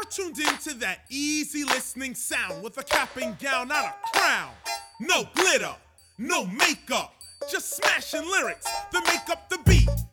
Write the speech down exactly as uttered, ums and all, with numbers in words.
tuned into that easy listening sound with a cap and gown, not a crown. No glitter, no makeup, just smashing lyrics that make up the beat.